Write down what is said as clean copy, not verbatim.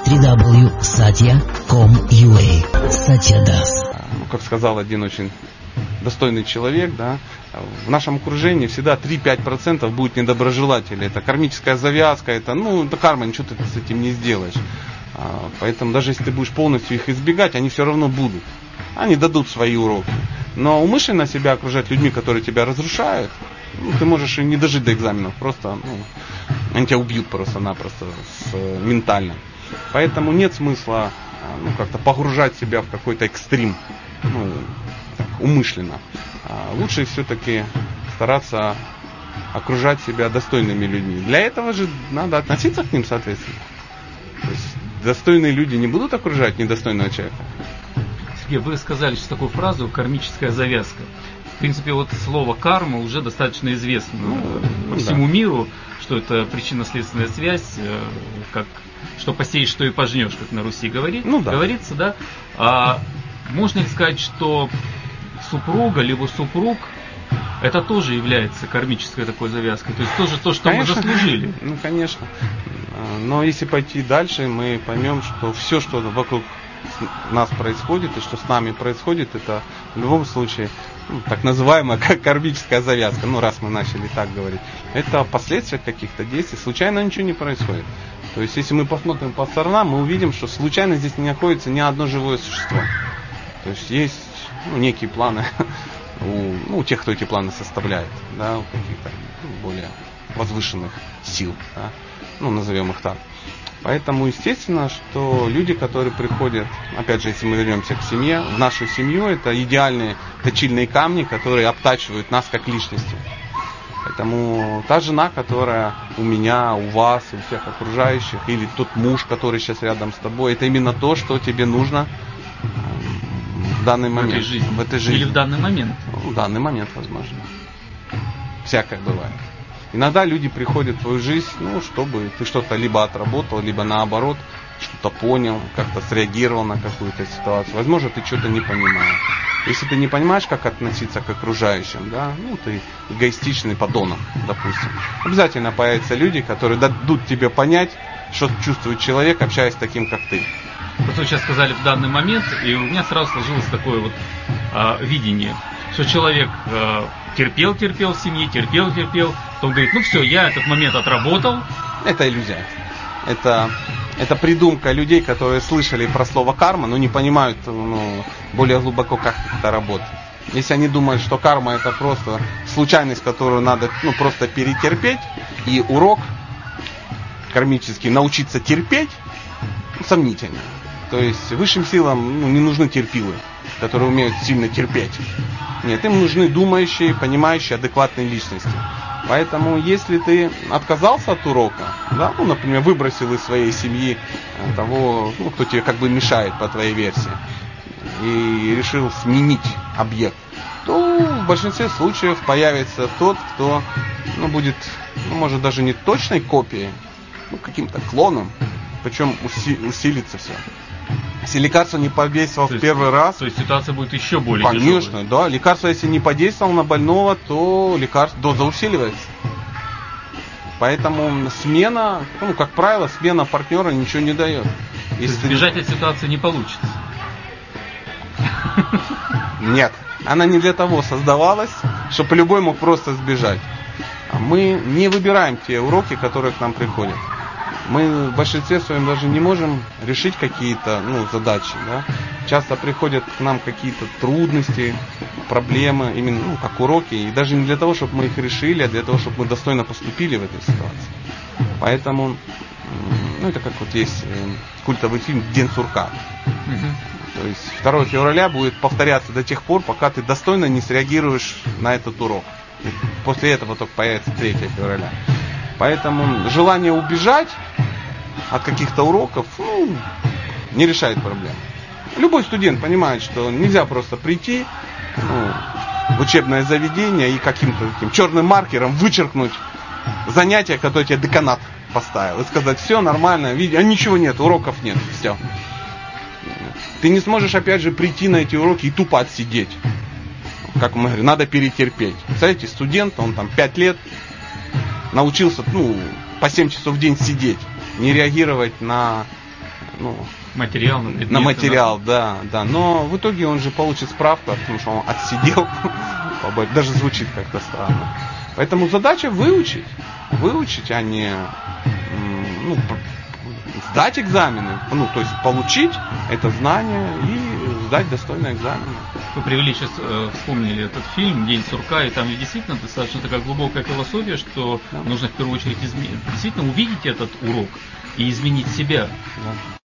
www.satya.com.ua Satya Das. Как сказал один очень достойный человек, да, в нашем окружении всегда 3-5% будет недоброжелателей. Это кармическая завязка, это карма, ничего ты с этим не сделаешь. Поэтому даже если ты будешь полностью их избегать, они все равно будут. Они дадут свои уроки. Но умышленно себя окружать людьми, которые тебя разрушают, ты можешь и не дожить до экзаменов. Просто они тебя убьют просто-напросто ментально. Поэтому нет смысла как-то погружать себя в какой-то экстрим умышленно. Лучше все-таки стараться окружать себя достойными людьми. Для этого же надо относиться к ним соответственно. То есть достойные люди не будут окружать недостойного человека. Сергей, вы сказали сейчас такую фразу «кармическая завязка». В принципе, вот слово «карма» уже достаточно известно по всему миру, что это причинно-следственная связь, что посеешь, что и пожнешь, как на Руси говорится, да? Можно ли сказать, что супруга либо супруг это тоже является кармической такой завязкой? То есть тоже то, что конечно, мы заслужили? Конечно. Но если пойти дальше, мы поймем, что все, что вокруг нас происходит и что с нами происходит, это в любом случае так называемая кармическая завязка. Раз мы начали так говорить. Это последствия каких-то действий. Случайно ничего не происходит. То есть если мы посмотрим по сторонам, мы увидим, что случайно здесь не находится ни одно живое существо. То есть есть некие планы у тех, кто эти планы составляет, да, у каких-то более возвышенных сил, да, назовем их так. Поэтому естественно, что люди, которые приходят, опять же, если мы вернемся к семье, в нашу семью, это идеальные точильные камни, которые обтачивают нас как личности. Поэтому та жена, которая у меня, у вас, у всех окружающих, или тот муж, который сейчас рядом с тобой, это именно то, что тебе нужно в данный момент. В этой жизни. Или в данный момент. В данный момент, возможно. Всякое бывает. Иногда люди приходят в твою жизнь, чтобы ты что-то либо отработал, либо наоборот, что-то понял, как-то среагировал на какую-то ситуацию. Возможно, ты что-то не понимаешь. Если ты не понимаешь, как относиться к окружающим, да, ты эгоистичный подонок, допустим. Обязательно появятся люди, которые дадут тебе понять, что чувствует человек, общаясь с таким, как ты. Вот вы сейчас сказали в данный момент, и у меня сразу сложилось такое видение, что человек терпел в семье, терпел, потом говорит, все, я этот момент отработал. Это иллюзия. Это придумка людей, которые слышали про слово карма, но не понимают более глубоко, как это работает. Если они думают, что карма это просто случайность, которую надо просто перетерпеть, и урок кармический научиться терпеть, сомнительно. То есть высшим силам не нужны терпилы, которые умеют сильно терпеть. Нет, им нужны думающие, понимающие, адекватные личности. Поэтому, если ты отказался от урока, да, например, выбросил из своей семьи того, кто тебе как бы мешает по твоей версии, и решил сменить объект, то в большинстве случаев появится тот, кто будет, может даже не точной копией, каким-то клоном, причем усилится все. Если лекарство не подействовало в первый раз... То есть ситуация будет еще более тяжелой. Конечно, да. Лекарство, если не подействовало на больного, то доза усиливается. Поэтому смена, как правило, смена партнера ничего не дает. Если сбежать от ситуации не получится. Нет. Она не для того создавалась, чтобы любой мог просто сбежать. Мы не выбираем те уроки, которые к нам приходят. Мы в большинстве своем даже не можем решить какие-то задачи. Да? Часто приходят к нам какие-то трудности, проблемы, именно как уроки. И даже не для того, чтобы мы их решили, а для того, чтобы мы достойно поступили в этой ситуации. Поэтому, это как есть культовый фильм «День сурка». То есть 2 февраля будет повторяться до тех пор, пока ты достойно не среагируешь на этот урок. После этого только появится 3 февраля. Поэтому желание убежать от каких-то уроков не решает проблем. Любой студент понимает, что нельзя просто прийти в учебное заведение и каким-то таким черным маркером вычеркнуть занятие, которое тебе деканат поставил. И сказать, все нормально, ничего нет, уроков нет, все. Ты не сможешь опять же прийти на эти уроки и тупо отсидеть. Как мы говорим, надо перетерпеть. Представляете, студент, он 5 лет научился по 7 часов в день сидеть, не реагировать на материал, на материал, да. Но в итоге он же получит справку, потому что он отсидел. Даже звучит как-то странно. Поэтому задача выучить, а не сдать экзамены, то есть получить это знание и сдать достойно экзамены. Вы привели сейчас, вспомнили этот фильм «День сурка», и там действительно достаточно такая глубокая философия, что нужно в первую очередь действительно увидеть этот урок и изменить себя. Да.